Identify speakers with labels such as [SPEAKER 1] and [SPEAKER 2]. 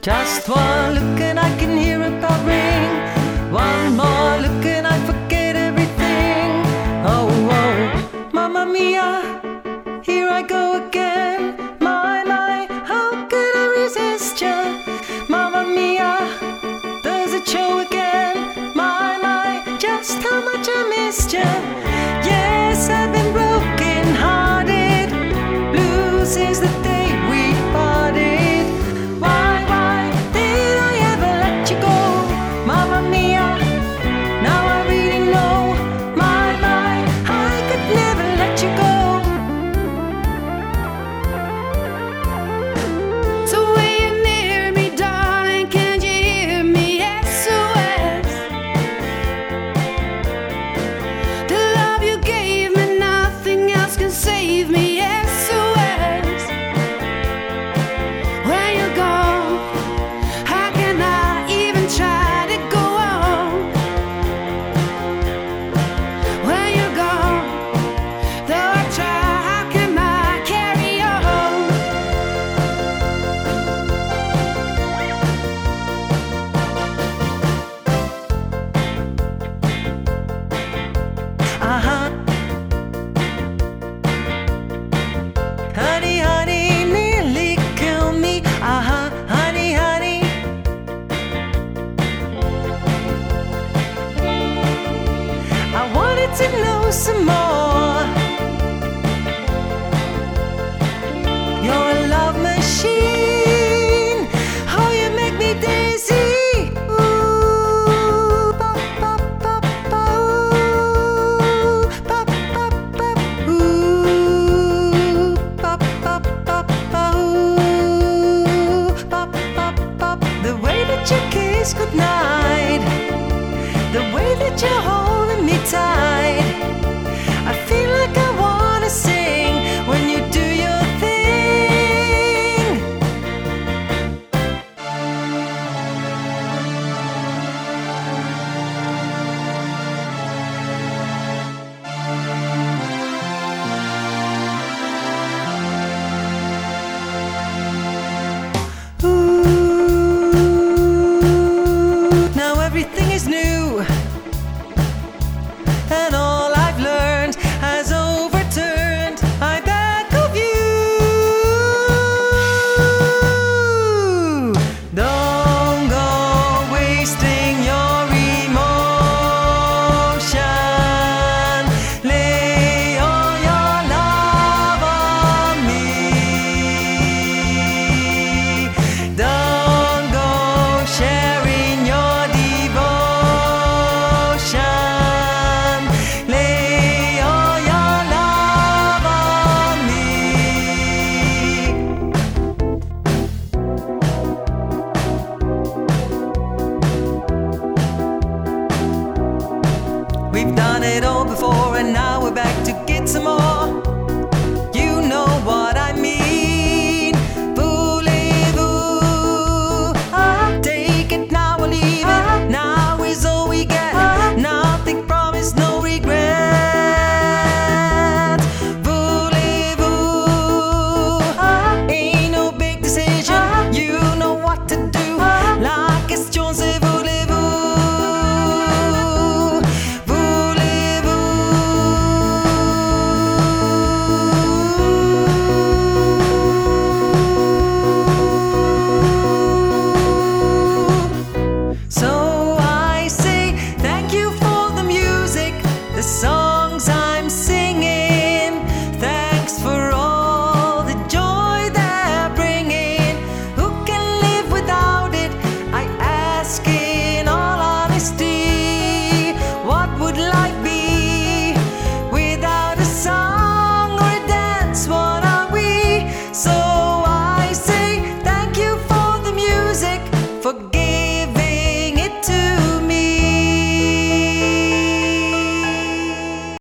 [SPEAKER 1] Just one look and I can hear a bell ring. One more look and I forget everything. Oh, oh, Mamma Mia, here I go again. My, how could I resist ya? Mamma Mia, does it show again? My, just how much I missed ya. Yes, I've been broken hearted. Blue since the day we parted. Why did I ever let you go? Mamma Mia, now I really know. My, I could never let you go.
[SPEAKER 2] So when you're near me, darling, can you hear me? SOS. The love you gave me, nothing else can save me. SOS. When you're gone, how can I even try to go on? When you're gone, though I try, how can I carry on?
[SPEAKER 1] Uh-huh. Honey, nearly kill me. Uh-huh, honey. I wanted to know some more. You're a love machine. Oh, you make me dizzy. Ooh, pop, pop, pop, ooh, pop, pop, pop, ooh, pop, pop, pop, ooh, pop, pop, pop. The way that you kiss goodnight, the way that you're holding me tight, I feel like I wanna sing when you do your thing. Ooh, now everything is new, and all I've learned has overturned my back of you. Don't go wasting your emotion. Lay all your love on me. Don't go sharing your devotion. Lay all your love on me. We've done it all before and now we're back to get some more. You know what I mean. Voulez-vous? Take it now or leave it. Now is all we get. Nothing promised, no regret. Voulez-vous? Ain't no big decision. You know what to do. La question c'est voulez-vous? Voulez-vous? So I say thank you for the music, the songs I'm singing. Thanks for all the joy they're bringing. Who can live without it? I ask in all honesty. What would life be without a song or a dance? What are we? So I say thank you for the music. Forgive